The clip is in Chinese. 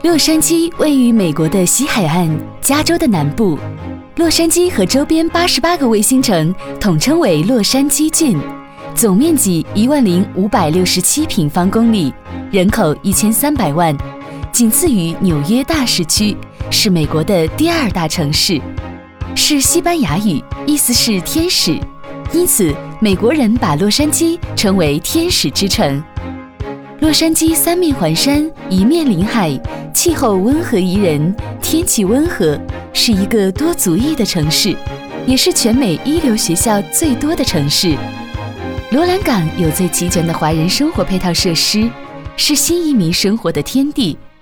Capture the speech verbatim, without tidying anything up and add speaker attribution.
Speaker 1: 洛杉矶位于美国的西海岸，加州的南部。洛杉矶和周边八十八个卫星城统称为洛杉矶郡，总面积一万零五百六十七平方公里，人口一千三百万，仅次于纽约大市区，是美国的第二大城市，是西班牙语，意思是天使，因此美国人把洛杉矶称为天使之城。洛杉矶三面环山，一面临海，气候温和宜人，天气温和，是一个多族裔的城市，也是全美一流学校最多的城市。罗兰港有最齐全的华人生活配套设施，是新移民生活的天地。